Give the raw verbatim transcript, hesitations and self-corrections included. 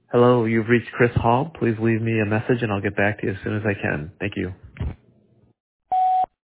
Hello, you've reached Chris Hall. Please leave me a message and I'll get back to you as soon as I can. Thank you.